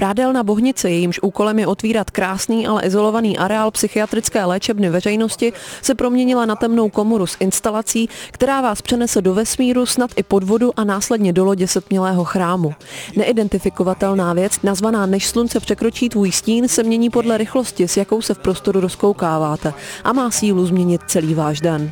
Prádelna Bohnice, jejímž úkolem je otvírat krásný, ale izolovaný areál psychiatrické léčebny veřejnosti, se proměnila na temnou komoru s instalací, která vás přenese do vesmíru, snad i pod vodu a následně do lodě setmělého chrámu. Neidentifikovatelná věc, nazvaná Než slunce překročí tvůj stín, se mění podle rychlosti, s jakou se v prostoru rozkoukáváte, a má sílu změnit celý váš den.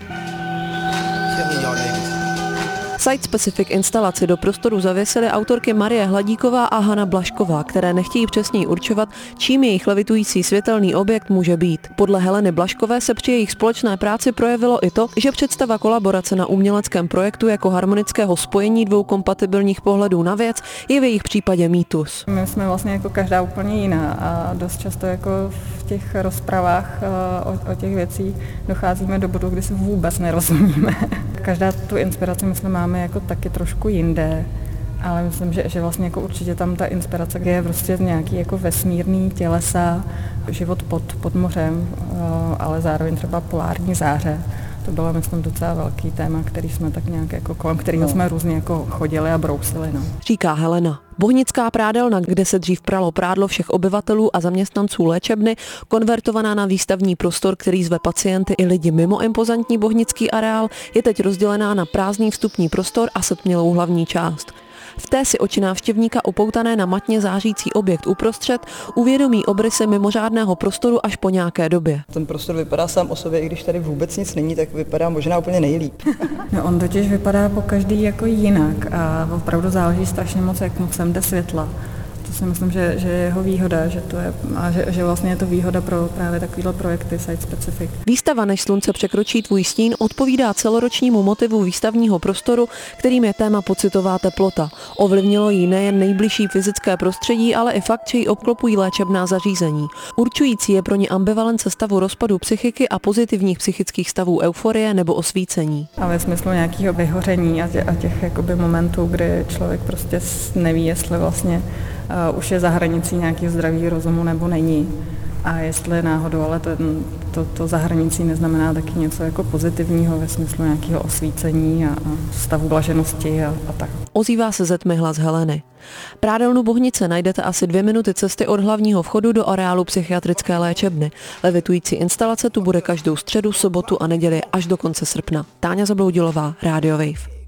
Site-specific instalaci do prostoru zavěsily autorky Marie Hladíková a Hana Blašková, které nechtějí přesněji určovat, čím jejich levitující světelný objekt může být. Podle Heleny Blaškové se při jejich společné práci projevilo i to, že představa kolaborace na uměleckém projektu jako harmonického spojení dvou kompatibilních pohledů na věc je v jejich případě mýtus. My jsme vlastně jako každá úplně jiná a dost často jako v těch rozpravách o těch věcí docházíme do bodu, kdy si vůbec nerozumíme. Každá tu inspiraci, myslím, máme jako taky trošku jinde, ale myslím, že vlastně jako určitě tam ta inspirace je prostě z nějaký jako vesmírný tělesa, život pod mořem, ale zároveň třeba polární záře. To bylo, myslím, docela velký téma, který jsme tak nějak jako kolem kterého jsme různě jako chodili a brousili. No. Říká Helena. Bohnická prádelna, kde se dřív pralo prádlo všech obyvatelů a zaměstnanců léčebny, konvertovaná na výstavní prostor, který zve pacienty i lidi mimo impozantní bohnický areál, je teď rozdělená na prázdný vstupní prostor a setmělou hlavní část. V té si oči návštěvníka upoutané na matně zářící objekt uprostřed uvědomí obrysy mimořádného prostoru až po nějaké době. Ten prostor vypadá sám o sobě, i když tady vůbec nic není, tak vypadá možná úplně nejlíp. No, on totiž vypadá po každý jako jinak a opravdu záleží strašně moc, jak moc sem jde světla. To si myslím, že je jeho výhoda, že vlastně je to výhoda pro právě takovýhle projekty site specific. Výstava Než slunce překročí tvůj stín odpovídá celoročnímu motivu výstavního prostoru, kterým je téma pocitová teplota. Ovlivnilo jí nejen nejbližší fyzické prostředí, ale i fakt, že ji obklopují léčebná zařízení. Určující je pro ně ambivalence stavu rozpadu psychiky a pozitivních psychických stavů euforie nebo osvícení. A ve smyslu nějakého vyhoření a těch jakoby momentů, kdy člověk prostě neví, jestli vlastně už je za hranicí nějakého zdravého rozumu nebo není. A jestli náhodou, ale to za hranicí neznamená taky něco jako pozitivního ve smyslu nějakého osvícení a stavu blaženosti a tak. Ozývá se ze tmy hlas Heleny. Prádelnu Bohnice najdete asi 2 minuty cesty od hlavního vchodu do areálu psychiatrické léčebny. Levitující instalace tu bude každou středu, sobotu a neděli až do konce srpna. Táňa Zabloudilová, Radio Wave.